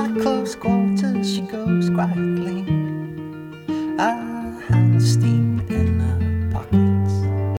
my close quarters she goes quietly. I hand steam in her